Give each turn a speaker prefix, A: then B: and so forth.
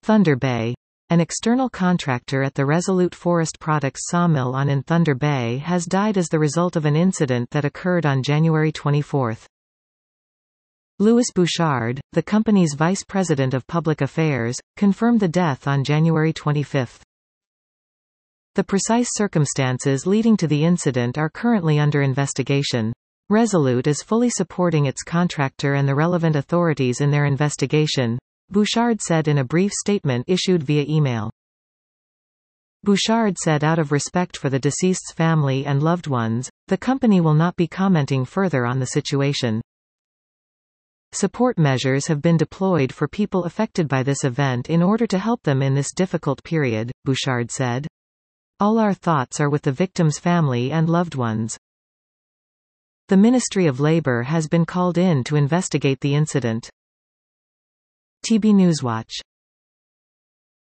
A: Thunder Bay. An external contractor at the Resolute Forest Products sawmill in Thunder Bay has died as the result of an incident that occurred on January 24. Louis Bouchard, the company's vice president of public affairs, confirmed the death on January 25. The precise circumstances leading to the incident are currently under investigation. Resolute is fully supporting its contractor and the relevant authorities in their investigation, Bouchard said in a brief statement issued via email. Bouchard said out of respect for the deceased's family and loved ones, the company will not be commenting further on the situation. Support measures have been deployed for people affected by this event in order to help them in this difficult period, Bouchard said. All our thoughts are with the victim's family and loved ones. The Ministry of Labour has been called in to investigate the incident. TB Newswatch.